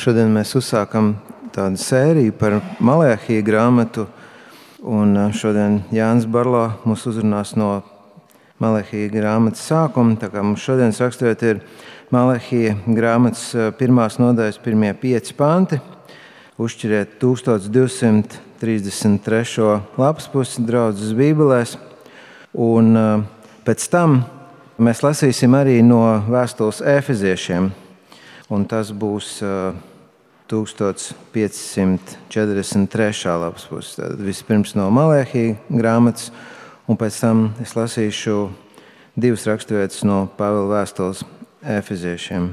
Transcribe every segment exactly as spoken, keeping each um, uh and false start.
Šodien mēs uzsākam tādu sēriju par Malēhija grāmatu, un šodien Jānis Barlo mūs uzrunās no Malēhija grāmatas sākuma. Tā kā mums šodien raksturot ir Malēhija grāmatas pirmās nodaļas pirmie pieci panti. Uzšķiriet tūkstoš divsimt trīsdesmit trešo lapas pusi draudzes bībelēs, un pēc tam mēs lasīsim arī no vēstules Efeziešiem. Un tas būs uh, tūkstoš piecsimt četrdesmit trešā lapas puses. Tad vispirms no Malēhija grāmatas, un pēc tam es lasīšu divas raksturvietas no Pāvila vēstules Efeziešiem.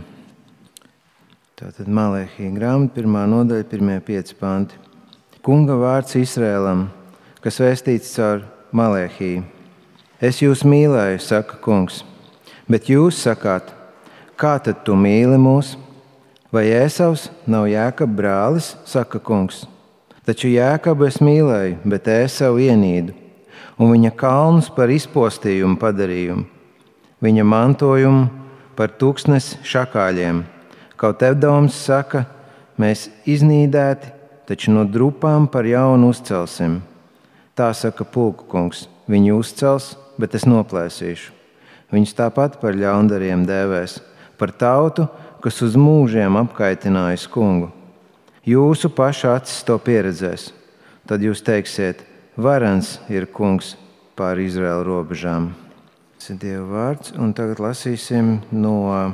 Tātad Malēhija grāmata, pirmā nodaļa, pirmie pieci panti. Kunga vārds Izraēlam, kas vēstīts caur Malēhiju. Es jūs mīlēju, saka kungs, bet jūs sakāt, kā tad tu mīli mūs? Vai Ēsavs nav Jēkaba brālis, saka kungs. Taču Jēkabu es mīlēju, bet Ēsavu ienīdu, un viņa kalnus par izpostījumu padarījumu, viņa mantojumu par tūkstnesi šakāļiem. Kaut Edoms saka, mēs iznīdēti, taču no drupām par jaunu uzcelsim. Tā saka pulku kungs, viņi uzcels, bet es noplēsīšu. Viņus tāpat par ļaundariem dēvēs, par tautu, kas uz mūžiem apkaitinājis kungu. Jūsu paša acis to pieredzēs. Tad jūs teiksiet, varens ir kungs pār Izraēla robežām. Tas ir Dieva vārds, un tagad lasīsim no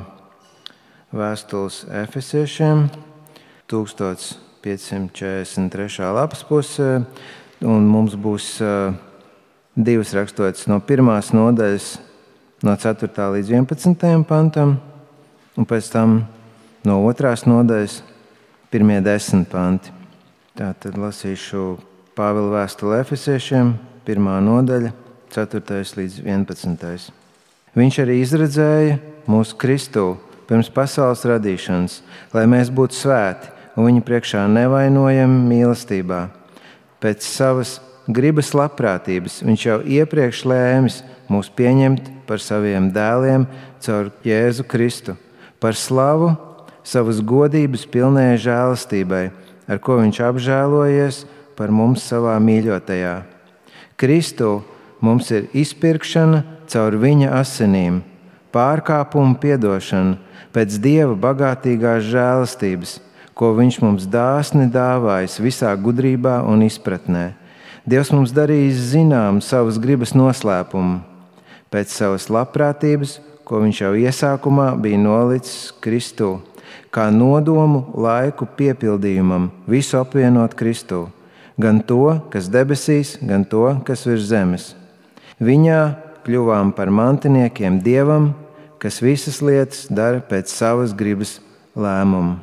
vēstules Efesiešiem, tūkstoš piecsimt četrdesmit trešā lapas pusē, un mums būs divas raksturvietas no pirmās nodaļas, no ceturtā līdz vienpadsmitajam pantam, un pēc tam no otrās nodaļas pirmie desmit panti. Tātad lasīšu Pāvila vēstuli Efesiešiem, pirmā nodaļa, ceturtais līdz vienpadsmitais. Viņš arī izredzēja mūsu Kristu pirms pasaules radīšanas, lai mēs būtu svēti un viņa priekšā nevainojami mīlestībā. Pēc savas gribas labprātības viņš jau iepriekš lēmis mūs pieņemt par saviem dēliem caur Jēzu Kristu, par slavu savas godības pilnējai žēlastībai, ar ko viņš apžēlojies par mums savā mīļotajā. Kristu mums ir izpirkšana caur viņa asinīm, pārkāpumu piedošana pēc Dieva bagātīgās žēlastības, ko viņš mums dāsni dāvājis visā gudrībā un izpratnē. Dievs mums darījis zinām savas gribas noslēpumu, pēc savas labprātības, ko viņš jau iesākumā bija nolicis Kristū, kā nodomu laiku piepildījumam, visu apvienot Kristū, gan to, kas debesīs, gan to, kas virs zemes. Viņā kļuvām par mantiniekiem Dievam, kas visas lietas dara pēc savas gribas lēmumu.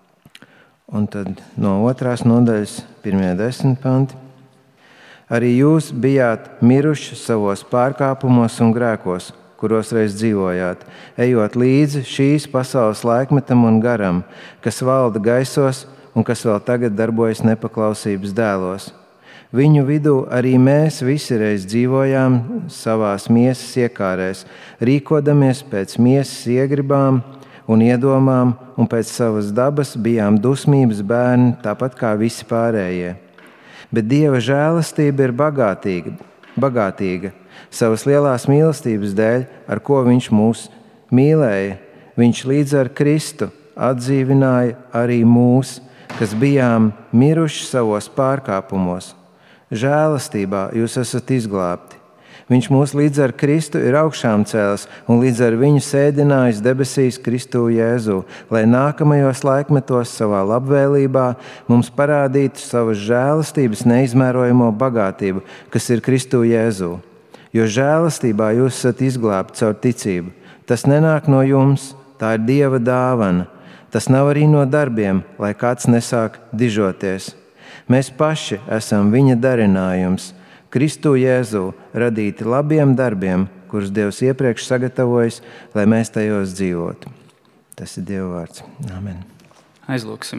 Un tad no otrās nodaļas pirmie desmit panti. Arī jūs bijāt miruši savos pārkāpumos un grēkos, kuros reiz dzīvojāt, ejot līdzi šīs pasaules laikmetam un garam, kas valda gaisos un kas vēl tagad darbojas nepaklausības dēlos. Viņu vidū arī mēs visi reiz dzīvojām savās miesas iekārēs, rīkodamies pēc miesas iegribām un iedomām, un pēc savas dabas bijām dusmības bērni, tāpat kā visi pārējie. Bet Dieva žēlastība ir bagātīga, bagātīga. Savas lielās mīlestības dēļ, ar ko viņš mūs mīlēja, viņš līdz ar Kristu atdzīvināja arī mūs, kas bijām miruši savos pārkāpumos. Žēlastībā jūs esat izglābti. Viņš mūs līdz ar Kristu ir augšām cēlis un līdz ar viņu sēdinājis debesīs Kristū Jēzu, lai nākamajos laikmetos savā labvēlībā mums parādītu savas žēlastības neizmērojamo bagātību, kas ir Kristū Jēzu. Jo žēlastībā jūs esat izglābti caur ticību. Tas nenāk no jums, tā ir Dieva dāvana. Tas nav arī no darbiem, lai kāds nesāk dižoties. Mēs paši esam viņa darinājums, Kristū Jēzu, radīti labiem darbiem, kurus Dievs iepriekš sagatavojis, lai mēs tajos dzīvotu. Tas ir Dieva vārds. Amen. Aizlūksim.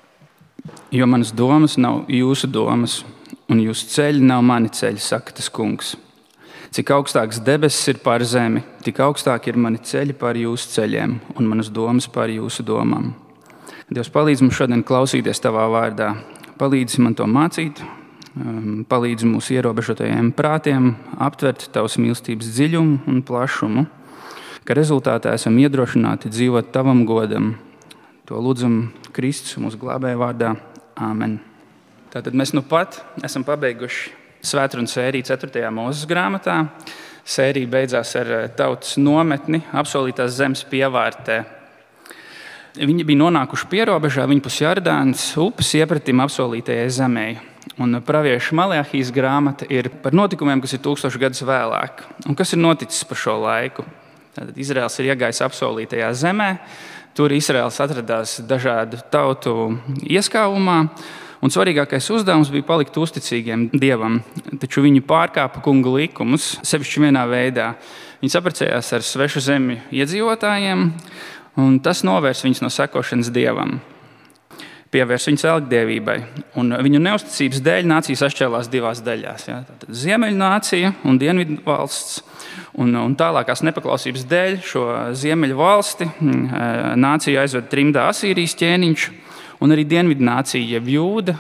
Jo manas domas nav jūsu domas, un jūsu ceļi nav mani ceļi, saka tas kungs. Cik augstāks debesis ir pār zemi, tik augstāk ir mani ceļi pār jūsu ceļiem un manas domas pār jūsu domām. Dievs, palīdz mums šodien klausīties Tavā vārdā. Palīdzi man to mācīt, palīdzi mūsu ierobežotajiem prātiem aptvert Tavas mīlestības dziļumu un plašumu, ka rezultātā esam iedrošināti dzīvot Tavam godam. To lūdzam Kristus mūsu glābēja vārdā. Āmen. Tātad mēs nu pat esam pabeiguši svētkrunu sēriju ceturtajā Mūzes grāmatā. Sērija beidzās ar tautas nometni apsolītās zemes pievārtē. Viņi bija nonākuši pierobežā, viņpus Jordānas upes iepratim apsolītajai zemei. Un pravieša Malahijas grāmata ir par notikumiem, kas ir tūkstoši gadus vēlāk. Un kas ir noticis pa šo laiku? Tātad Izraels ir iegājis apsolītajā zemē. Tur Izraels atradās dažādu tautu ieskāvumā. Un svarīgākais uzdevums bija palikt uzticīgiem Dievam. Taču viņi pārkāpa kunga likumus sevišķi vienā veidā. Viņi saprecējās ar svešu zemi iedzīvotājiem, un tas novērs viņus no sekošanas Dievam. Pievērs viņus elgdievībai. Un viņu neusticības dēļ nācija sašķēlās divās daļās. Ja? Ziemeļu nācija un dienvidu valsts. Un, un tālākās nepaklausības dēļ šo ziemeļu valsti nācija aizved trimdā Asīrijas ķēniņš. Un arī dienvidu nācija, jeb Jūda,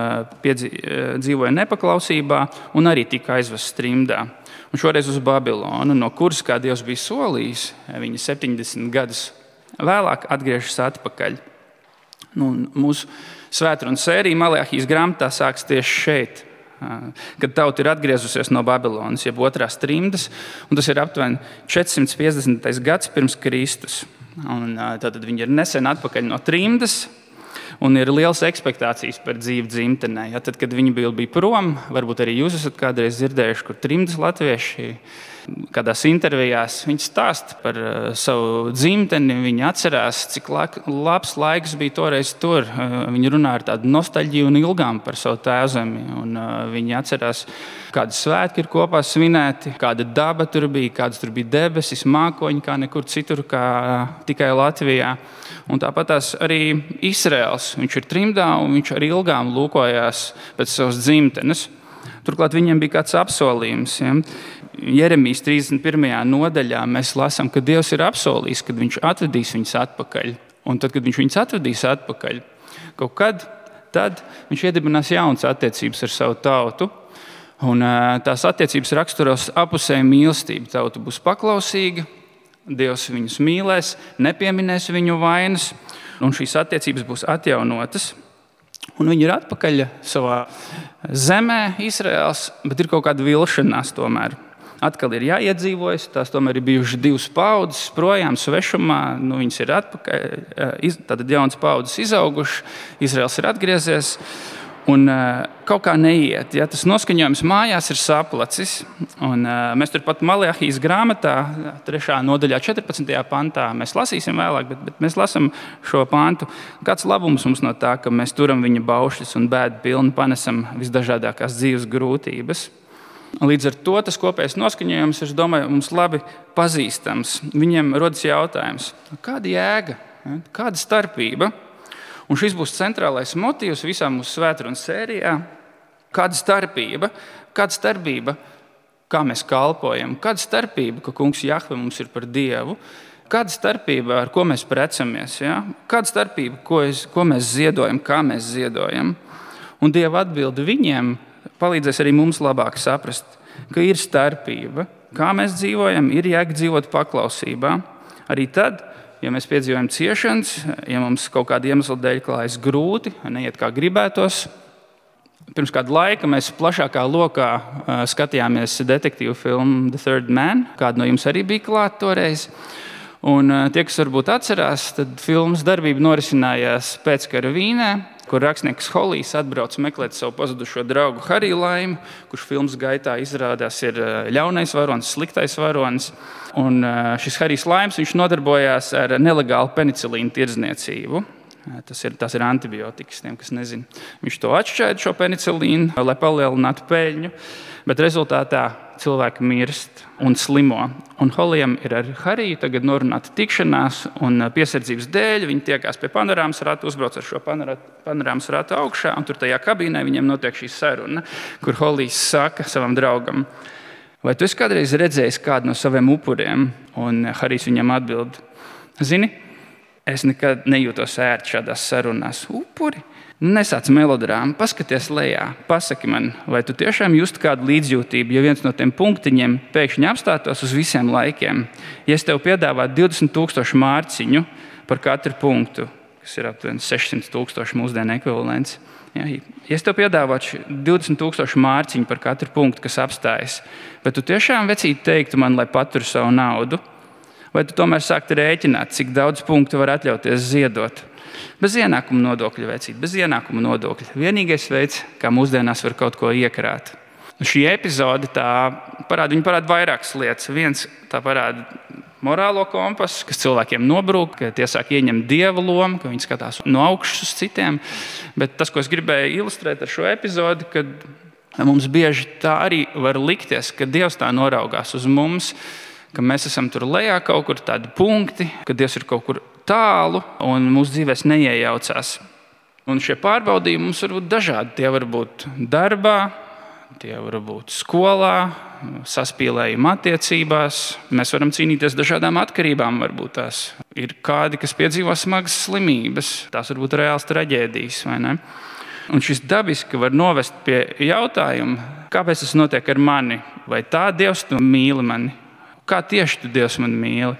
dzīvoja nepaklausībā un arī tika aizvests trimdā. Un šoreiz uz Babilonu, no kuras, kā Dievs bija solījis, viņi septiņdesmit gadus vēlāk atgriežas atpakaļ. Nu, mūsu svētkrunu sērija Malahijas grāmatā sāks tieši šeit, kad tauta ir atgriezusies no Babilonas, jeb otrās trimdas, un tas ir aptuveni četrsimt piecdesmitais gads pirms Kristus. Un, tātad viņi ir nesen atpakaļ no trimdas, un ir liels ekspektācijas par dzīvi dzimtenē. Ja, tad, kad viņi bija, bija prom, varbūt arī jūs esat kādreiz dzirdējuši, kur trimdas latvieši kādās intervijās viņi stāsta par uh, savu dzimteni, viņi atcerās, cik la- labs laiks bija toreiz tur. Uh, viņi runā ar tādu nostalģiju un ilgām par savu tēvzemi. Un, uh, viņi atcerās, kādi svētki ir kopā svinēti, kāda daba tur bija, kādas tur bija debesis, mākoņi, kā nekur citur, kā uh, tikai Latvijā. Un tāpat arī Izraels. Viņš ir trimdā un viņš ar ilgām lūkojās pēc savas dzimtenes. Turklāt viņiem bija kāds apsolījums. Ja? Jeremijas trīsdesmit pirmajā nodaļā mēs lasām, ka Dievs ir apsolījis, kad viņš atvedīs viņus atpakaļ. Un tad, kad viņš viņus atvedīs atpakaļ, kaut kad tad viņš iedibinās jaunas attiecības ar savu tautu. Un tās attiecības raksturos apusēju mīlestību. Tauta būs paklausīga, Dievs viņus mīlēs, nepieminēs viņu vainas, un šīs attiecības būs atjaunotas. Un viņi ir atpakaļ savā zemē, Izraels, bet ir kaut kāda vilšanās tomēr. Atkal ir jāiedzīvojas, tās tomēr ir bijušas divas paudzes projām svešumā, nu, viņas ir atpakaļ, tātad jaunas paudzes izaugušas, Izraels ir atgriezies, un kaut kā neiet. Ja, tas noskaņojums mājās ir saplacis, un mēs turpat Malahijas grāmatā, trešā nodaļā, četrpadsmitajā pantā, mēs lasīsim vēlāk, bet, bet mēs lasam šo pantu. Kāds labums mums no tā, ka mēs turam viņa baušļus un bēdu pilni panesam visdažādākās dzīves grūtības. Līdz ar to tas kopējais noskaņojums, es domāju, mums labi pazīstams. Viņiem rodas jautājums, kāda jēga, kāda starpība? Un šis būs centrālais motīvs visā mūsu svētkrunu sērijā. Kāda starpība? Kāda starpība, kā mēs kalpojam? Kāda starpība, ka kungs Jahve mums ir par Dievu? Kāda starpība, ar ko mēs precamies? Ja? Kāda starpība, ko, es, ko mēs ziedojam, kā mēs ziedojam? Un Dieva atbilde viņiem palīdzēs arī mums labāk saprast, ka ir starpība. Kā mēs dzīvojam, ir jēga dzīvot paklausībā. Arī tad, ja mēs piedzīvojam ciešanas, ja mums kaut kāda iemesla dēļ klājas grūti, neiet kā gribētos. Pirms kāda laika mēs plašākā lokā skatījāmies detektīvu filmu The Third Man. Kāda no jums arī bija klāt toreiz. Un tie, kas varbūt atcerās, tad filmas darbība norisinājās pēckara Vīnē, kur rakstnieks Holijs atbrauc meklēt savu pazudušo draugu Hariju Laimu, kurš filmas gaitā izrādās ir ļaunais varonis, sliktais varonis. Un šis Harijs Laims, viņš nodarbojās ar nelegālu penicilīnu tirdzniecību. Tas ir, tas ir antibiotikas, tiem, kas nezina. Viņš to atšķēda, šo penicilīnu, lai palielinātu peļņu, bet rezultātā cilvēki mirst un slimo. Un Holijam ir ar Hariju tagad norunāta tikšanās, un piesardzības dēļ viņi tiekās pie panorāmas ratu, uzbrauc ar šo panorāmas ratu augšā, un tur tajā kabīnē viņiem notiek šī saruna, kur Holijs saka savam draugam, vai tu esi kādreiz redzējis kādu no saviem upuriem? Un Harijs viņam atbild, zini, Es nekad nejūtos ērti šādās sarunās. Upuri, nesāc melodrāmu, paskaties lejā, pasaki man, vai tu tiešām justu kādu līdzjūtību, ja viens no tiem punktiņiem pēkšņi apstātos uz visiem laikiem. Ja es tev piedāvātu divdesmit tūkstošu mārciņu par katru punktu, kas ir aptuveni sešsimt tūkstoši mūsdienu ekvivalents. Ja, ja es tev piedāvātu divdesmit tūkstošu mārciņu par katru punktu, kas apstājas, bet tu tiešām vecīt teiktu man, lai paturu savu naudu, vai tu tomēr sāktu rēķināt, cik daudz punktu var atļauties ziedot? Bez ienākuma nodokļa, vecīt, bez ienākuma nodokļa. Vienīgais veids, kā mūsdienās var kaut ko iekrāt. Šī epizode tā parāda, viņa parāda vairākas lietas. Viens, tā parāda morālo kompasu, kas cilvēkiem nobrūk, ka tie sāk ieņemt dieva lomu, ka viņi skatās no augšas uz citiem. Bet tas, ko es gribēju ilustrēt ar šo epizodi, kad mums bieži tā arī var likties, ka Dievs tā noraugās uz mums, ka mēs esam tur lejā kaut kur tādi punkti, ka Dievs ir kaut kur tālu un mūsu dzīvēs neiejaucās. Un šie pārbaudījumi mums var būt dažādi. Tie var būt darbā, tie var būt skolā, saspīlējuma attiecībās. Mēs varam cīnīties dažādām atkarībām, varbūt tās ir kādi, kas piedzīvo smagas slimības. Tās var būt reāls traģēdijas, vai ne? Un šis dabiski var novest pie jautājuma, kāpēc tas notiek ar mani? Vai tā Dievs tu mīli mani? Kā tieši tu Dievs mani mīli?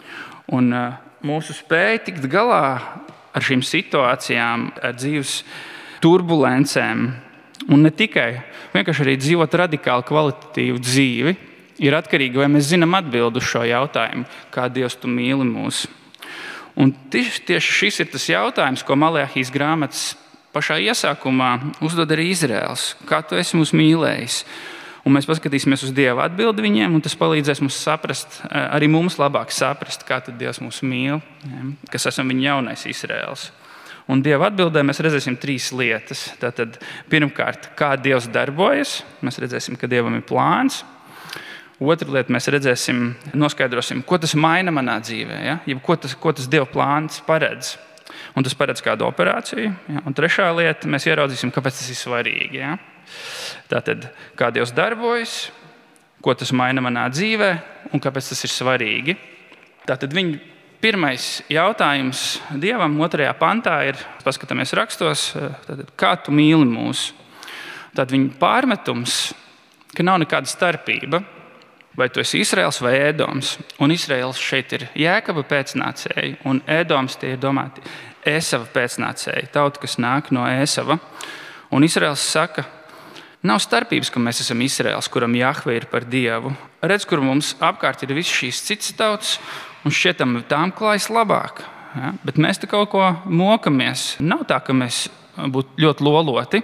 Un uh, mūsu spēja tikt galā ar šīm situācijām, ar dzīves turbulencēm, un ne tikai, vienkārši arī dzīvot radikāli kvalitatīvu dzīvi, ir atkarīga, vai mēs zinām atbildi uz šo jautājumu, kā Dievs tu mīli mūs. Un tieši, tieši šis ir tas jautājums, ko Malahijas grāmatas pašā iesākumā uzdod arī Izraels. Kā tu esi mūs mīlējis? Un mēs paskatīsimies uz Dieva atbildi viņiem, un tas palīdzēs mums saprast, arī mums labāk saprast, kā tad Dievs mūs mīl, kas esam viņa jaunais Izraels. Un Dieva atbildē mēs redzēsim trīs lietas. Tātad, pirmkārt, kā Dievs darbojas, mēs redzēsim, ka Dievam ir plāns. Otra lieta, mēs redzēsim, noskaidrosim, ko tas maina manā dzīvē, ja? Jeb, ko, tas, ko tas Dieva plāns paredz. Un tas paredz kādu operāciju. Ja? Un trešā lieta, mēs ieraudzīsim, kāpēc tas ir svarīgi. Ja? Tātad, kā Dievs darbojas, ko tas maina manā dzīvē un kāpēc tas ir svarīgi. Tātad viņa pirmais jautājums Dievam otrajā pantā ir, paskatāmies rakstos, tātad, kā tu mīli mūs. Tātad viņa pārmetums, ka nav nekāda starpība, vai tu esi Izraels vai Ēdoms. Un Izraels šeit ir Jēkaba pēcnācēji, un Ēdoms tie ir domāti Ēsava pēcnācēji, tauta, kas nāk no Ēsava. Un Izraels saka, nav starpības, ka mēs esam Izraels, kuram Jahve ir par Dievu. Redz, kur mums apkārt ir visas šīs citas tautas, un šķietam tām klājas labāk. Ja? Bet mēs te kaut ko mokamies. Nav tā, ka mēs būtu ļoti loloti.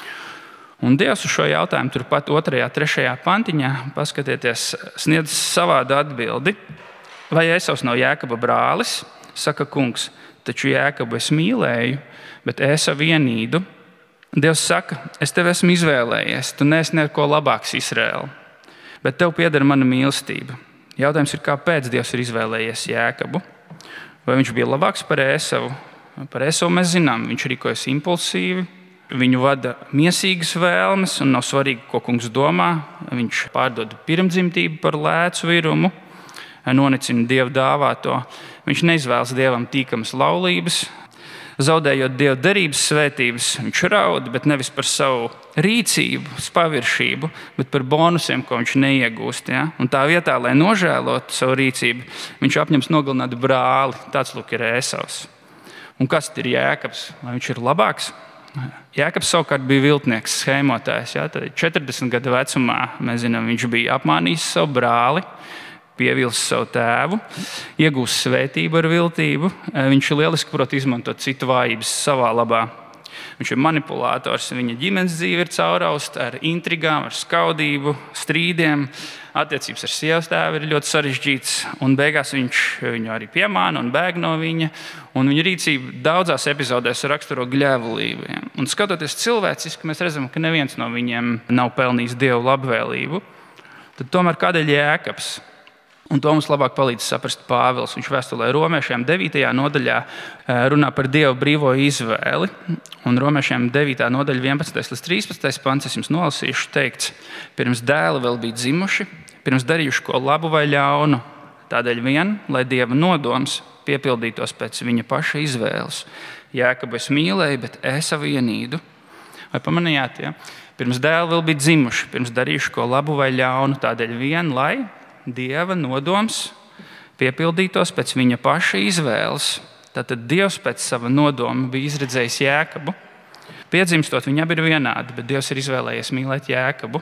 Un Dievs uz šo jautājumu turpat otrajā, trešajā pantiņā, paskatieties, sniedz savādu atbildi. Vai Ēsavs nav Jēkaba brālis? Saka kungs, taču Jēkabu es mīlēju, bet Ēsavu ienīdu. Dievs saka, es tevi esmu izvēlējies, tu neesi neko labāks Izraēla, bet tev pieder mana mīlestība. Jautājums ir, kāpēc Dievs ir izvēlējies Jēkabu? Vai viņš bija labāks par Ēsavu? Par Ēsavu mēs zinām, viņš rīkojas impulsīvi, viņu vada miesīgas vēlmes un nav svarīgi, ko kungs domā. Viņš pārdod pirmdzimtību par lēcu virumu, nonicina Dievu dāvāto. Viņš neizvēlas Dievam tīkamas laulības. Zaudējot Dieva derības svētības, viņš raud, bet nevis par savu rīcību, paviršību, bet par bonusiem, ko viņš neiegūst. Ja? Un tā vietā, lai nožēlotu savu rīcību, viņš apņems nogalināt brāli. Tāds lūk ir Ēsavs. Un kas ir Jēkabs? Vai viņš ir labāks? Jēkabs savukārt bija viltnieks, schēmotājs. Ja? četrdesmit gadu vecumā, mēs zinām, viņš bija apmānījis savu brāli, pievilst savu tēvu, iegūst svētību ar viltību. Viņš lieliski prot izmantot citu vājības savā labā. Viņš ir manipulātors, viņa ģimenes dzīve ir caurausta ar intrigām, ar skaudību, strīdiem. Attiecības ar sievas tēvu ir ļoti sarežģītas, un beigās viņš viņu arī piemāna un bēg no viņa. Un viņa rīcība daudzās epizodēs raksturo gļēvulību. Un skatoties cilvēciski, mēs redzam, ka neviens no viņiem nav pelnījis Dievu labvēlību. Tad tomēr kādēļ Jēkabs? Un to mums labāk palīdz saprast Pāvils. Viņš vēstulē Romiešiem devītajā nodaļā runā par Dieva brīvo izvēli. Un Romiešiem devītā nodaļa vienpadsmitais līdz trīspadsmitais pants, es jums nolasīšu, teikts, pirms dēli vēl bija dzimuši, pirms darījuši ko labu vai ļaunu, tādēļ vien, lai Dieva nodoms piepildītos pēc viņa paša izvēles. Jēkabu es mīlēju, bet Ēsavu ienīdu. Vai pamanījāt, ja? Pirms dēli vēl bija dzimuši, pirms darījuši ko labu vai ļaunu, tādēļ vien, lai Dieva nodoms piepildītos pēc viņa paša izvēles. Tātad Dievs pēc sava nodoma bija izredzējis Jēkabu. Piedzimstot, viņi abi ir vienādi, bet Dievs ir izvēlējies mīlēt Jēkabu.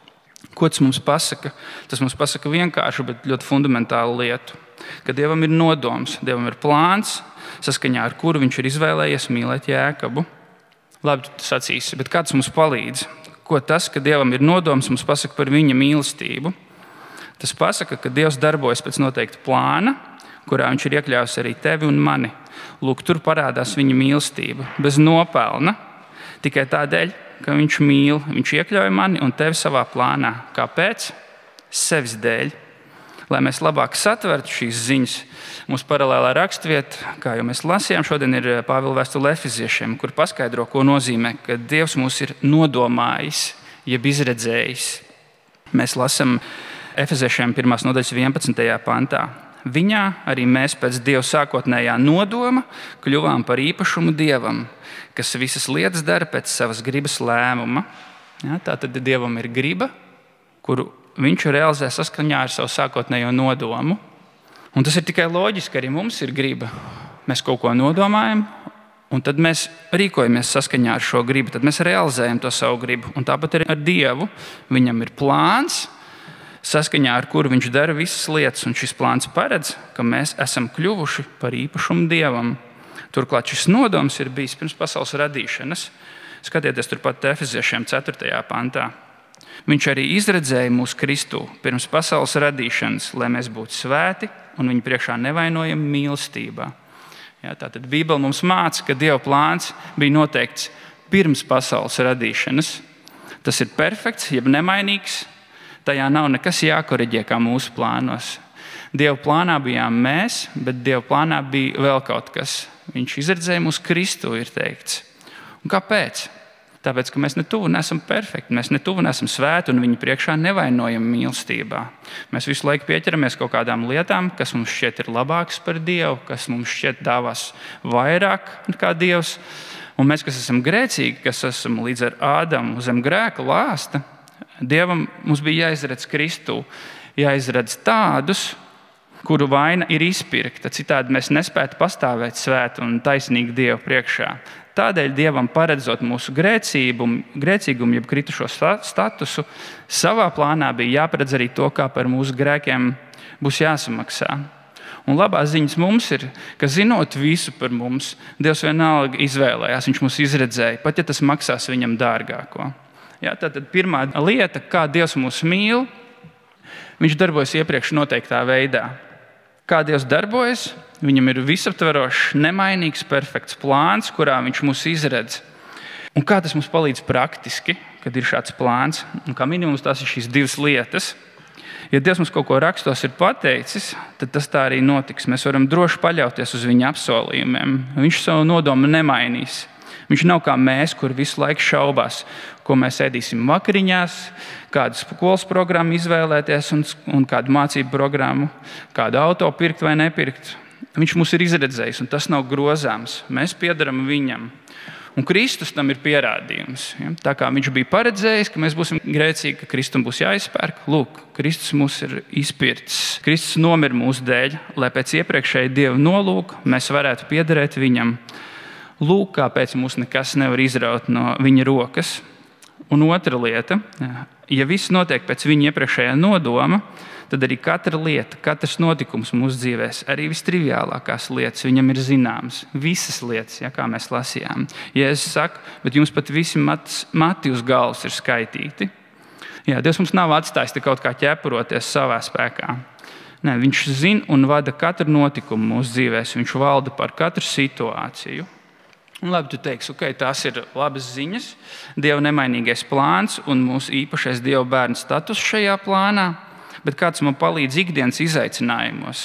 Ko tas mums pasaka? Tas mums pasaka vienkāršu, bet ļoti fundamentālu lietu. Ka Dievam ir nodoms, Dievam ir plāns, saskaņā ar kuru viņš ir izvēlējies mīlēt Jēkabu. Labi, tu sacīsi, bet kā tas mums palīdz? Ko tas, ka Dievam ir nodoms, mums pasaka par viņa mīlestību? Tas pasaka, ka Dievs darbojas pēc noteikta plāna, kurā viņš ir iekļāvis arī tevi un mani. Lūk, tur parādās viņa mīlestība, bez nopelna, tikai tādēļ, ka viņš mīl, viņš iekļauj mani un tevi savā plānā. Kāpēc? Sevis dēļ. Lai mēs labāk satvertu šīs ziņas, mums paralēlā rakstvieta, kā jau mēs lasījām, šodien ir Pāvila vēstule Efeziešiem, kur paskaidro, ko nozīmē, ka Dievs mūs ir nodomājis, jeb izredzējis. Mēs lasām Efeziešiem pirmās nodaļas vienpadsmitajā pantā. Viņā arī mēs pēc Dieva sākotnējā nodoma kļuvām par īpašumu Dievam, kas visas lietas dara pēc savas gribas lēmuma. Ja, tātad Dievam ir griba, kuru viņš realizē saskaņā ar savu sākotnējo nodomu. Un tas ir tikai loģiski, arī mums ir griba. Mēs kaut ko nodomājam, un tad mēs rīkojamies saskaņā ar šo gribu, tad mēs realizējam to savu gribu. Un tāpat arī ar Dievu. Viņam ir plāns, saskaņā ar kuru viņš dara visas lietas, un šis plāns paredz, ka mēs esam kļuvuši par īpašumu Dievam. Turklāt šis nodoms ir bijis pirms pasaules radīšanas. Skatieties turpat Efeziešiem ceturtajā pantā. Viņš arī izredzēja mūs Kristū pirms pasaules radīšanas, lai mēs būtu svēti un viņa priekšā nevainojami mīlestībā. Ja, tātad Bībele mums māca, ka Dieva plāns bija noteikts pirms pasaules radīšanas. Tas ir perfekts, jeb nemainīgs. Tajā nav nekas jākoriģē kā mūsu plānos. Dieva plānā bijām mēs, bet Dieva plānā bija vēl kaut kas. Viņš izredzēja mūs Kristu, ir teikts. Un kāpēc? Tāpēc, ka mēs ne tuvu nesam perfekti, mēs ne tuvu nesam svēti un viņa priekšā nevainojam mīlestībā. Mēs visu laiku pieķeramies kaut kādām lietām, kas mums šķiet ir labākas par Dievu, kas mums šķiet dāvās vairāk nekā Dievs. Un mēs, kas esam grēcīgi, kas esam līdz ar Ādamu zem grēka lāsta, Dievam mums bija jāizredz Kristu, jāizredz tādus, kuru vaina ir izpirkta. Citādi mēs nespētu pastāvēt svētu un taisnīgi Dievu priekšā. Tādēļ Dievam paredzot mūsu grēcīgumu, jeb kritušo statusu, savā plānā bija jāparedz arī to, kā par mūsu grēkiem būs jāsamaksā. Un labās ziņas mums ir, ka zinot visu par mums, Dievs vienalga izvēlējās, viņš mūs izredzēja, pat ja tas maksās viņam dārgāko. Ja, tātad pirmā lieta, kā Dievs mūs mīl, viņš darbojas iepriekš noteiktā veidā. Kā Dievs darbojas? Viņam ir visaptverošs, nemainīgs, perfekts plāns, kurā viņš mūs izredz. Un kā tas mums palīdz praktiski, kad ir šāds plāns? Un kā minimums tās ir šīs divas lietas. Ja Dievs mums kaut ko rakstos ir pateicis, tad tas tā arī notiks. Mēs varam droši paļauties uz viņa apsolījumiem. Viņš savu nodomu nemainīs. Viņš nav kā mēs, kur visu laiku šaubās, ko mēs ēdīsim vakariņās, kādu skolas programmu izvēlēties un, un kādu mācību programmu, kādu auto pirkt vai nepirkt. Viņš mūs ir izredzējis, un tas nav grozāms. Mēs piedaram viņam. Un Kristus tam ir pierādījums. Ja? Tā kā viņš bija paredzējis, ka mēs būsim grēcīgi, ka Kristum būs jāizpērk, lūk, Kristus mūs ir izpircis. Kristus nomira mūsu dēļ, lai pēc iepriekšēja Dieva nolūka mēs varētu piederēt viņam. Lūk, kāpēc mūs nekas nevar izraut no viņa rokas. Un otra lieta, ja viss notiek pēc viņa iepriekšējā nodoma, tad arī katra lieta, katrs notikums mūsu dzīvēs, arī vistriviālākās lietas viņam ir zināmas. Visas lietas, ja, kā mēs lasījām. Ja es saku, bet jums pat visi mati, mati uz galvas ir skaitīti. Jā, Dievs mums nav atstājis te kaut kā ķepuroties savā spēkā. Nē, viņš zina un vada katru notikumu mūsu dzīvēs. Viņš valda par katru situāciju. Un labi, tu teiksi, ok, tās ir labas ziņas, Dieva nemainīgais plāns un mūsu īpašais Dieva bērnu status šajā plānā, bet kāds man palīdz ikdienas izaicinājumos.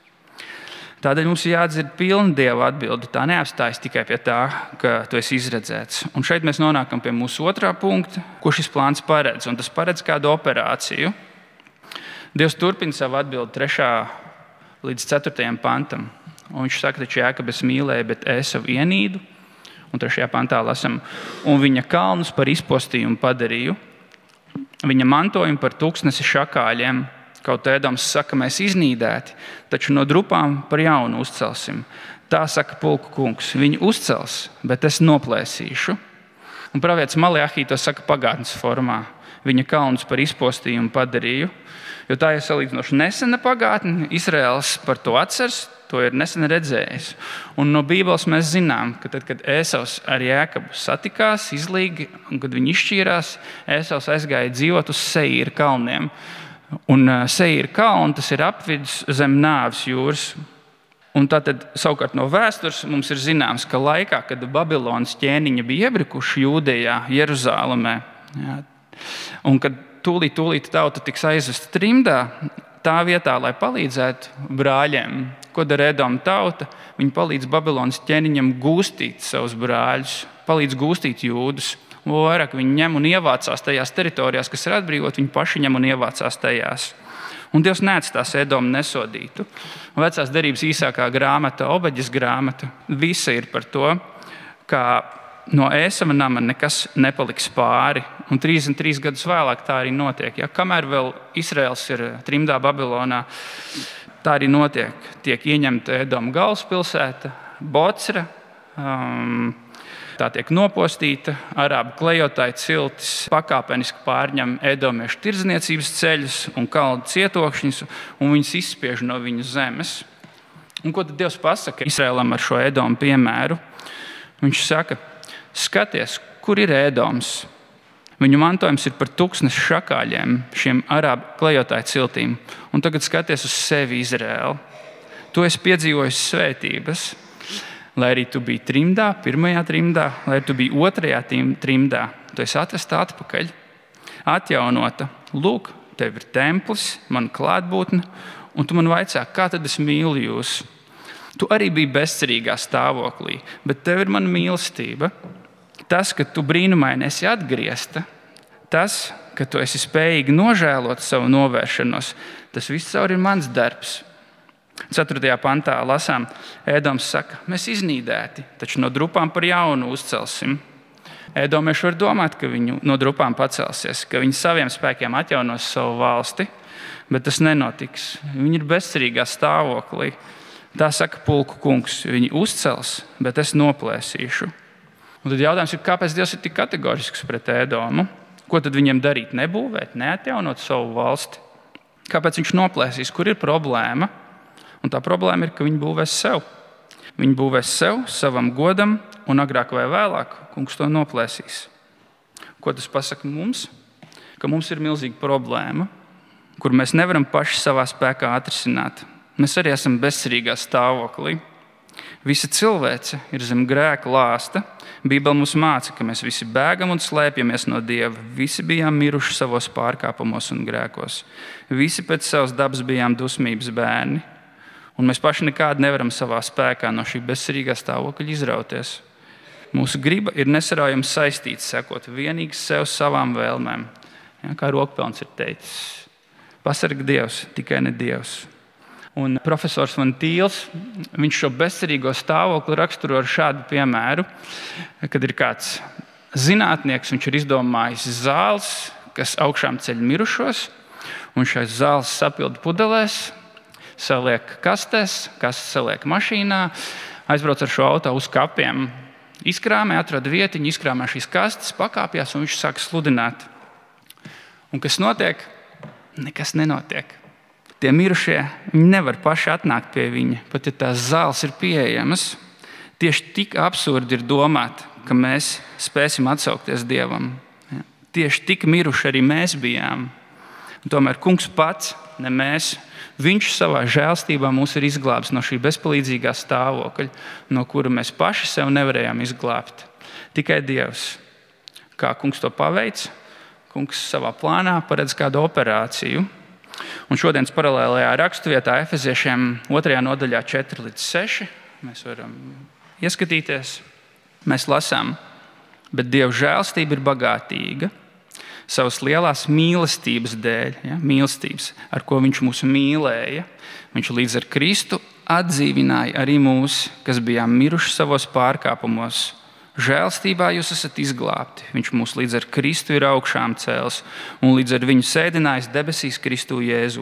Tādēļ mums ir jāatdzird pilna Dieva atbilde. Tā neapstājas tikai pie tā, ka tu esi izredzēts. Un šeit mēs nonākam pie mūsu otrā punkta, ko šis plāns paredz. Un tas paredz kādu operāciju. Dievs turpina savu atbildi trešā līdz ceturtajam pantam. Un viņš saka, taču Jēkab es mīlēju, bet Ēsavu ienīdu. Un trešajā pantā lasām, un viņa kalnus par izpostījumu padarīju, viņa mantojumu par tūkstnesi šakāļiem. Kaut Ēdoms saka, mēs iznīdēti, taču no drupām par jaunu uzcelsim. Tā saka pulku kungs, viņi uzcels, bet es noplēsīšu. Un pravietis Maleahī to saka pagātnes formā. Viņa kalnus par izpostījumu padarīju, jo tā ir salīdzinoši nesena pagātne. Izraels par to atceras, to ir nesen redzējis. Un no Bībeles mēs zinām, ka tad, kad Ēsavs ar Jēkabu satikās, izlīgi, un kad viņi izšķīrās, Ēsavs aizgāja dzīvot uz Seīra kalniem. Un Seīra kalni, tas ir apvidus zem Nāves jūras. Un tātad, savukārt no vēstures mums ir zināms, ka laikā, kad Babilonas ķēniņi bija iebrikuši Jūdejā, Jeruzālemē, jā, un kad tūlīt, tūlīt tauta tiks aizvesta trimdā, tā vietā, lai palīdzētu brāļiem, ko dara Edoma tauta, viņi palīdz Babilonas ķēniņam gūstīt savus brāļus, palīdz gūstīt jūdus. Vairāk viņi ņem un ievācās tajās teritorijās, kas ir atbrīvot, viņi paši ņem un ievācās tajās. Un Dievs neatstās Edomu nesodītu. Vecās derības īsākā grāmata, Obeģas grāmata, visa ir par to, kā no Ēsava nama nekas nepaliks pāri. Un trīsdesmit trīs gadus vēlāk tā arī notiek. Ja? Kamēr vēl Izraels ir trimdā Babilonā, tā arī notiek. Tiek ieņemta Edoma galvaspilsēta, Bocra, um, tā tiek nopostīta, arābu klejotāji ciltis pakāpeniski pārņem edomiešu tirdzniecības ceļus un kalnu cietokšņus, un viņus izspiež no viņu zemes. Un ko tad Dievs pasaka Izraēlam ar šo Edomu piemēru? Viņš saka, skaties, kur ir Edoms. Viņu mantojums ir par tūkstnesi šakāļiem, šiem arābu klejotāju ciltīm. Un tagad skaties uz sevi, Izraēlu. Tu esi piedzīvojis svētības. Lai arī tu biji trimdā, pirmajā trimdā, lai tu biji otrajā trimdā, tu esi atvesta atpakaļ, atjaunota. Lūk, tev ir templis, man klātbūtne, un tu man vaicā, kā tad es mīlu jūs? Tu arī biji bezcerīgā stāvoklī, bet tev ir mana mīlestība. Tas, ka tu brīnumaini esi atgriezta, tas, ka tu esi spējīgi nožēlot savu novēršanos, tas viss caur ir mans darbs. ceturtajā pantā lasām, Ēdoms saka, mēs iznīdēti, taču no drupām par jaunu uzcelsim. Ēdomieši var domāt, ka viņi no drupām pacelsies, ka viņi saviem spēkiem atjaunos savu valsti, bet tas nenotiks. Viņi ir bezcerīgā stāvoklī. Tā saka pulku kungs, viņi uzcels, bet es noplēsīšu. Un tad jautājums ir, kāpēc Dievs ir tik kategorisks pret Ēdomu? Ko tad viņiem darīt? Nebūvēt, neatjaunot savu valsti? Kāpēc viņš noplēsīs? Kur ir problēma? Un tā problēma ir, ka viņi būvēs sev. Viņi būvēs sev, savam godam, un agrāk vai vēlāk kungs to noplēsīs. Ko tas pasaka mums? Ka mums ir milzīga problēma, kur mēs nevaram paši savā spēkā atrisināt. Mēs arī esam bezcerīgā stāvoklī. Visa cilvēce ir zem grēka lāsta. Bībele mums māca, ka mēs visi bēgam un slēpjamies no Dieva. Visi bijām miruši savos pārkāpumos un grēkos. Visi pēc savas dabas bijām dusmības bērni. Un mēs paši nekādi nevaram savā spēkā no šī bezcerīgā stāvokļa izrauties. Mūsu griba ir nesaraujami saistīta, sekot vienīgi sev savām vēlmēm. Ja, kā Rokpelns ir teicis, pasarg Dievs, tikai ne Dievs. Un profesors Van Tīls, viņš šo bezcerīgo stāvokli raksturo ar šādu piemēru, kad ir kāds zinātnieks, viņš ir izdomājis zāles, kas augšām ceļ mirušos, un šais zāles sapilda pudelēs, saliek kastēs, kastes saliek mašīnā, aizbrauc ar šo auto uz kapiem, izkrāmē, atrada vietiņu, izkrāmē šīs kastes, pakāpjās un viņš sāk sludināt. Un kas notiek? Nekas nenotiek. Tie mirušie, viņi nevar paši atnākt pie viņa, pat ja tās zāles ir pieejamas. Tieši tik absurdi ir domāt, ka mēs spēsim atsaukties Dievam. Ja. Tieši tik miruši arī mēs bijām. Un tomēr kungs pats, ne mēs, viņš savā žēlstībā mūs ir izglābis no šī bezpalīdzīgā stāvokļa, no kura mēs paši sev nevarējām izglābt. Tikai Dievs. Kā kungs to paveic? Kungs savā plānā paredz kādu operāciju. Un šodienas paralēlajā raksturvietā Efeziešiem otrajā nodaļā četri līdz seši mēs varam ieskatīties. Mēs lasām, bet Dieva žēlstība ir bagātīga. Savas lielās mīlestības dēļ, ja, mīlestības, ar ko viņš mūs mīlēja. Viņš līdz ar Kristu atdzīvināja arī mūs, kas bijām miruši savos pārkāpumos. Žēlstībā jūs esat izglābti. Viņš mūs līdz ar Kristu ir augšām cēlis un līdz ar viņu sēdinājis debesīs Kristu Jēzu.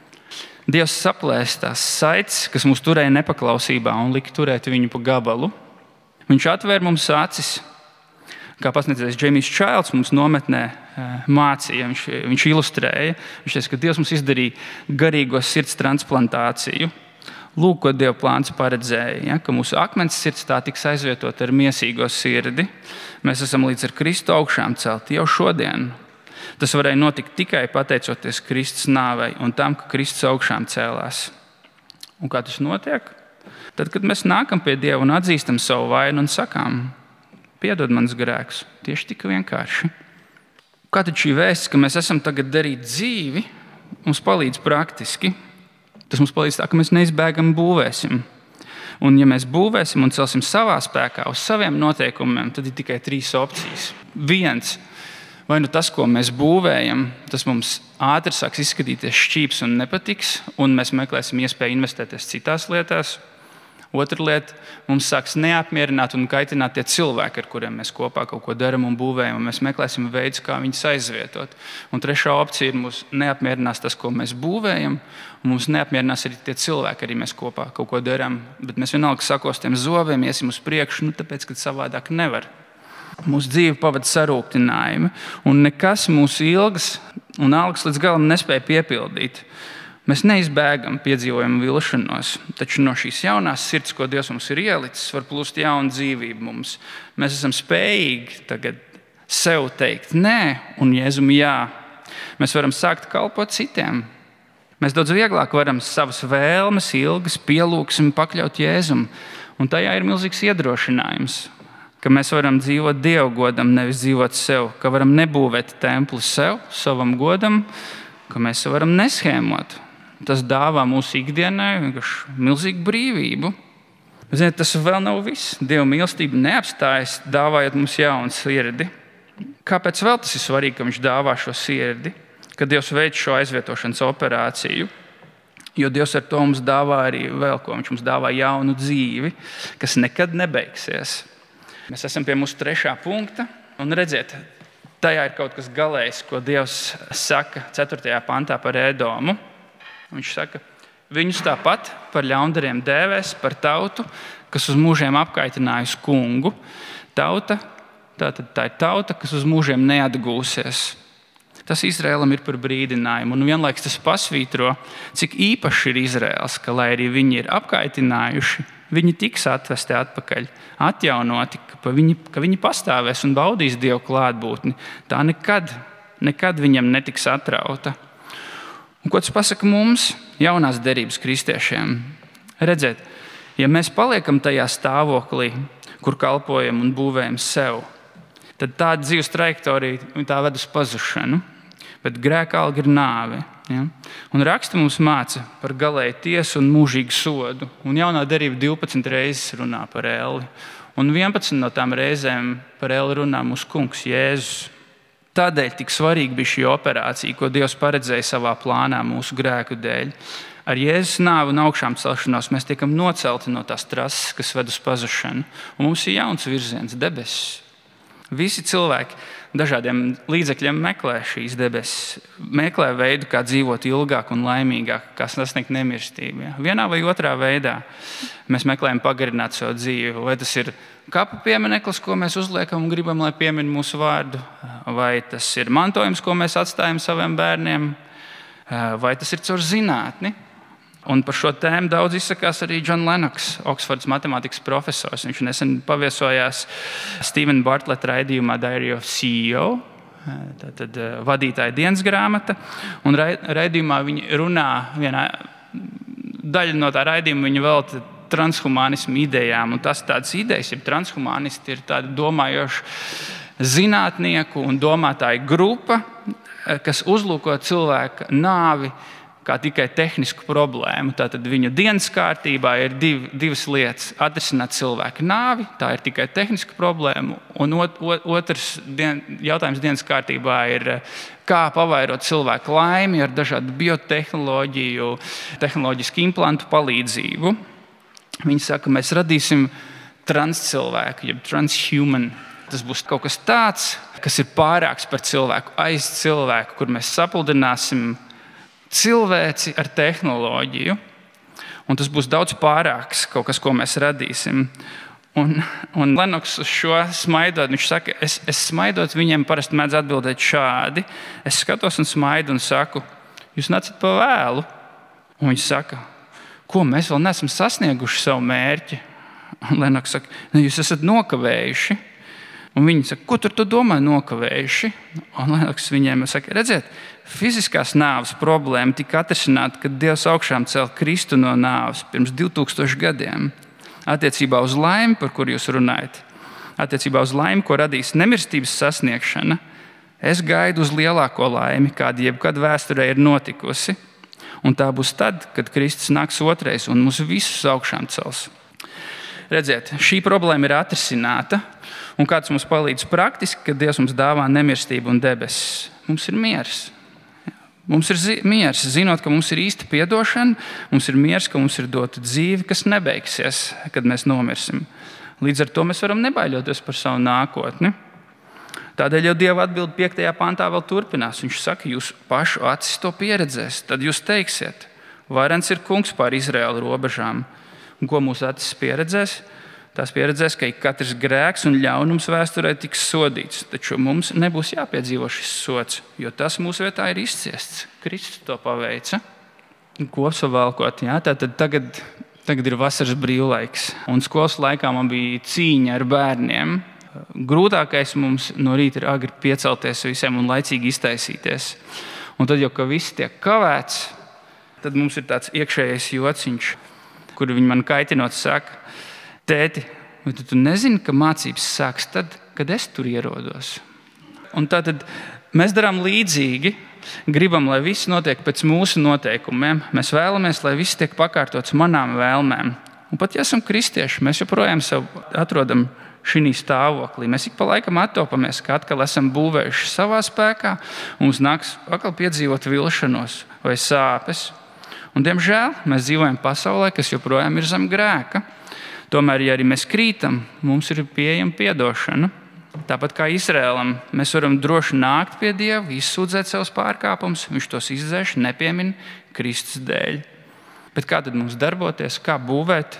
Dievs saplēs tās saites, kas mūs turēja nepaklausībā un lika turēt viņu pa gabalu. Viņš atvēr mums acis, kā pasniedzējs Džeimijs Čailds mums nometnē mācīja, viņš, viņš ilustrēja. Viņš teica, ka Dievs mums izdarīja garīgo sirds transplantāciju. Lūk, ko Dieva plāns paredzēja, ja, ka mūsu akmens sirds tā tiks aizvietot ar miesīgo sirdi. Mēs esam līdz ar Kristu augšām celti jau šodien. Tas varēja notikt tikai pateicoties Kristus nāvei un tam, ka Kristus augšām cēlās. Un kā tas notiek? Tad, kad mēs nākam pie Dieva un atzīstam savu vainu un sakām, piedod manas grēkus, tieši tik vienkārši. Kā tad šī vēsts, ka mēs esam tagad darīt dzīvi, mums palīdz praktiski? Tas mums palīdz tā, ka mēs neizbēgam būvēsim. Un ja mēs būvēsim un celsim savā spēkā uz saviem noteikumiem, tad ir tikai trīs opcijas. Viens, vai nu tas, ko mēs būvējam, tas mums ātri sāks izskatīties šķīps un nepatiks, un mēs meklēsim iespēju investēties citās lietās. Otra lieta, mums sāks neapmierināt un kaitināt tie cilvēki, ar kuriem mēs kopā kaut ko darām un būvējam, un mēs meklēsim veidus, kā viņus aizvietot. Un trešā opcija ir, mums neapmierinās tas, ko mēs būvējam, un mums neapmierinās arī tie cilvēki, arī mēs kopā kaut ko darām, bet mēs vienalga sakostiem zobiem, iesim uz priekšu, nu tāpēc, ka savādāk nevar. Mūsu dzīve pavada sarūktinājumi, un nekas mūsu ilgas un algas līdz galam nespēja piepildīt. Mēs neizbēgam, piedzīvojam vilšanos, taču no šīs jaunās sirds, ko Dievs mums ir ielicis, var plūst jauna dzīvība mums. Mēs esam spējīgi tagad sev teikt nē un Jēzum jā. Mēs varam sākt kalpot citiem. Mēs daudz vieglāk varam savas vēlmes, ilgas, pielūgsmi pakļaut Jēzum. Un tajā ir milzīgs iedrošinājums, ka mēs varam dzīvot Dievu godam, nevis dzīvot sev, ka varam nebūvēt templi sev, savam godam, ka mēs varam neshēmot. Tas dāvā mūsu ikdienai vienkārši milzīgu brīvību. Ziniet, tas vēl nav viss. Dieva mīlestība neapstājas, dāvājot mums jaunu sirdi. Kāpēc vēl tas ir svarīgi, ka viņš dāvā šo sirdi? Kad Dievs veic šo aizvietošanas operāciju, jo Dievs ar to mums dāvā arī vēl ko. Viņš mums dāvā jaunu dzīvi, kas nekad nebeigsies. Mēs esam pie mūsu trešā punkta, un redziet, tajā ir kaut kas galējs, ko Dievs saka ceturtajā pantā par Ēdomu. Viņš saka, viņus tāpat par ļaundariem dēvēs par tautu, kas uz mūžiem apkaitinājusi kungu. Tauta, tātad tā ir tauta, kas uz mūžiem neatgūsies. Tas Izraēlam ir par brīdinājumu, un vienlaiks tas pasvītro, cik īpaši ir Izraēls, ka, lai arī viņi ir apkaitinājuši, viņi tiks atvesti atpakaļ, atjaunoti, ka viņi, ka viņi pastāvēs un baudīs Dievu klātbūtni. Tā nekad, nekad viņam netiks atrauta. Un ko tas pasaka mums, jaunās derības kristiešiem? Redziet, ja mēs paliekam tajā stāvoklī, kur kalpojam un būvējam sev, tad tāda dzīves trajektorija tā ved uz pazušanu, bet grēka alga ir nāve. Ja? Un raksti mums māca par galēju tiesu un mūžīgu sodu. Un jaunā derība divpadsmit reizes runā par elli. Un vienpadsmit no tām reizēm par elli runā mūsu kungs Jēzus. Tādēļ tik svarīga bija šī operācija, ko Dievs paredzēja savā plānā mūsu grēku dēļ. Ar Jēzus nāvi un augšām celšanos mēs tiekam nocelti no tās trases, kas ved uz pazušanu. Un mums ir jauns virziens, debesis. Visi cilvēki dažādiem līdzekļiem meklē šīs debesis, meklē veidu, kā dzīvot ilgāk un laimīgāk, kā sasniegt nemirstību. Ja? Vienā vai otrā veidā mēs meklējam pagarināt savu dzīvi. Vai tas ir kapu piemineklis, ko mēs uzliekam un gribam, lai piemin mūsu vārdu, vai tas ir mantojums, ko mēs atstājam saviem bērniem, vai tas ir caur zinātni. Un par šo tēmu daudz izsakās arī John Lennox, Oksfordas matemātikas profesors. Viņš nesen paviesojās Stephen Bartlett raidījumā Diary of C E O, tātad vadītāja dienas grāmata. Un raidījumā viņi runā, vienā daļa no tā raidījuma viņa velta transhumanismu idejām. Un tas tādas idejas, ja transhumanisti ir tāda domājoša zinātnieku un domātāju grupa, kas uzlūko cilvēka nāvi kā tikai tehnisku problēmu. Tātad viņu dienas kārtībā ir div, divas lietas. Atrisināt cilvēka nāvi, tā ir tikai tehniska problēma. Un ot, otrs dien, jautājums dienas kārtībā ir, kā pavairot cilvēku laimi ar dažādu biotehnoloģiju, tehnoloģisku implantu palīdzību. Viņi saka, mēs radīsim transcilvēku, jeb transhuman. Tas būs kaut kas tāds, kas ir pārāks par cilvēku, aiz cilvēku, kur mēs sapludināsim cilvēci ar tehnoloģiju. Un tas būs daudz pārāks kaut kas, ko mēs radīsim. Un, un Lenoks uz šo smaidot, viņš saka, es, es smaidot viņiem parasti mēdz atbildēt šādi. Es skatos un smaidu un saku, jūs nācat pa vēlu. Un viņš saka, ko mēs vēl neesam sasnieguši savu mērķi. Un Lenoks saka, ne, jūs esat nokavējuši. Un viņi saka, ko tur tu domā nokavējuši? Un Lenoks viņiem saka, redziet, fiziskās nāves problēma tika atrisināta, kad Dievs augšām cēla Kristu no nāves pirms divi tūkstoši gadiem. Attiecībā uz laimi, par kuru jūs runājat, attiecībā uz laimi, ko radīs nemirstības sasniegšana, es gaidu uz lielāko laimi, kāda jebkad vēsturē ir notikusi. Un tā būs tad, kad Kristus nāks otrais un mūs visus augšām cels. Redziet, šī problēma ir atrisināta. Un kāds mums palīdz praktiski, kad Dievs mums dāvā nemirstību un debesis? Mums ir miers. Mums ir zi- miers, zinot, ka mums ir īsta piedošana, mums ir miers, ka mums ir dota dzīve, kas nebeigsies, kad mēs nomirsim. Līdz ar to mēs varam nebaiļoties par savu nākotni. Tādēļ jau Dieva atbilde piektajā pantā vēl turpinās. Viņš saka, jūs pašu acis to pieredzēs, tad jūs teiksiet, varens ir kungs pār Izraēlu robežām. Un ko mūsu acis pieredzēs? Tās pieredzēs, ka katrs grēks un ļaunums vēsturē tiks sodīts, taču mums nebūs jāpiedzīvo šis sods, jo tas mūsu vietā ir izciests. Kristus to paveica. Kopsavalkot, jā, tātad tagad, tagad ir vasaras brīvlaiks, un skolas laikā man bija cīņa ar bērniem. Grūtākais mums no rīta ir agri piecelties visiem un laicīgi iztaisīties. Un tad jau, ka viss tiek kavēts, tad mums ir tāds iekšējais jociņš, kur viņi man kaitinot saka, tēti, vai tu, tu nezini, ka mācības sāks tad, kad es tur ierodos? Un tātad mēs darām līdzīgi, gribam, lai viss notiek pēc mūsu noteikumiem. Mēs vēlamies, lai viss tiek pakārtots manām vēlmēm. Un pat ja esam kristieši, mēs joprojām sev atrodam šī stāvoklī. Mēs ik pa laikam attopamies, ka atkal esam būvējuši savā spēkā, un mums nāks atkal piedzīvot vilšanos vai sāpes. Un, diemžēl, mēs dzīvojam pasaulē, kas joprojām ir zem grēka. Tomēr, ja arī mēs krītam, mums ir pieejama piedošana. Tāpat kā Izrēlam, mēs varam droši nākt pie Dieva, izsūdzēt savus pārkāpumus, viņš tos izdzēš, nepiemin Kristus dēļ. Bet kā tad mums darboties, kā būvēt,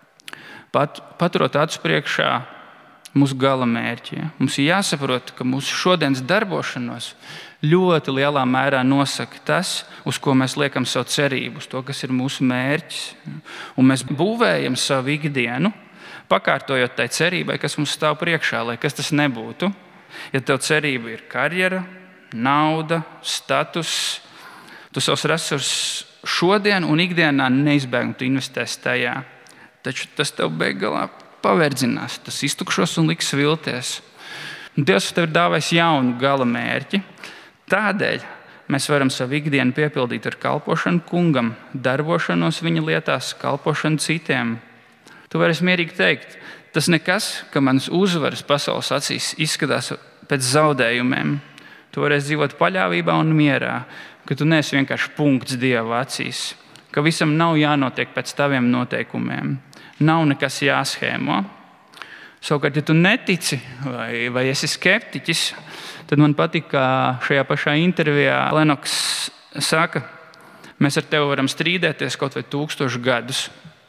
pat, paturot acu priekšā mūsu gala mērķi? Ja? Mums ir jāsaprot, ka mūsu šodienas darbošanos ļoti lielā mērā nosaka tas, uz ko mēs liekam savu cerību, uz to, kas ir mūsu mērķis. Un mēs būvējam savu ikdienu, pakārtojot tai cerībai, kas mums stāv priekšā, lai kas tas nebūtu. Ja tev cerība ir karjera, nauda, status, tu savus resursus šodien un ikdienā neizbēgami investēsi tajā. Taču tas tev beig galā paverdzinās, tas iztukšos un liks vilties. Dievs tev ir dāvājis jaunu gala mērķi. Tādēļ mēs varam savu ikdienu piepildīt ar kalpošanu kungam, darbošanos viņa lietās, kalpošanu citiem. Tu vari mierīgi teikt, tas nekas, ka manas uzvaras pasaules acīs izskatās pēc zaudējumiem. Tu vari dzīvot paļāvībā un mierā, ka tu neesi vienkārši punkts Dieva acīs, ka visam nav jānotiek pēc taviem noteikumiem, nav nekas jāshēmo. Savukārt, ja tu netici vai, vai esi skeptiķis, tad man patīk, ka šajā pašā intervijā Lenoks saka, mēs ar tevi varam strīdēties kaut vai tūkstošu gadus,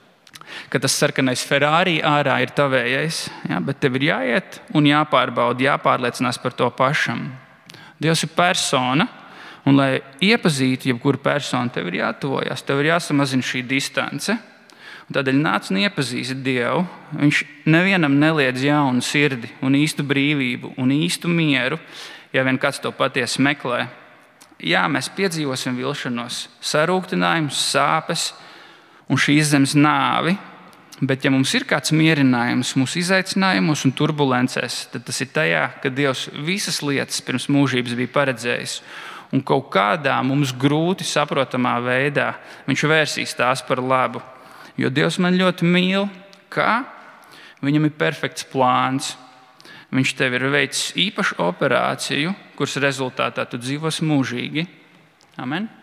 ka tas sarkanais Ferrari ārā ir tavējais, ja, bet tev ir jāiet un jāpārbauda, jāpārliecinās par to pašam. Dievs ir persona, un lai iepazītu jebkuru personu, tev ir jātuvojas, tev ir jāsamazina šī distance. Tādēļ nāc un iepazīsti Dievu. Viņš nevienam neliedz jaunu sirdi un īstu brīvību un īstu mieru, ja vien kāds to patiesi meklē. Jā, mēs piedzīvosim vilšanos, sarūktinājumus, sāpes un šīs zemes nāvi, bet ja mums ir kāds mierinājums mūsu izaicinājumos un turbulencēs, tad tas ir tajā, ka Dievs visas lietas pirms mūžības bija paredzējis. Un kaut kādā mums grūti saprotamā veidā viņš vērsīs tās par labu. Jo Dievs man ļoti mīl, kā viņam ir perfekts plāns. Viņš tev ir veicis īpašu operāciju, kuras rezultātā tu dzīvos mūžīgi. Amen.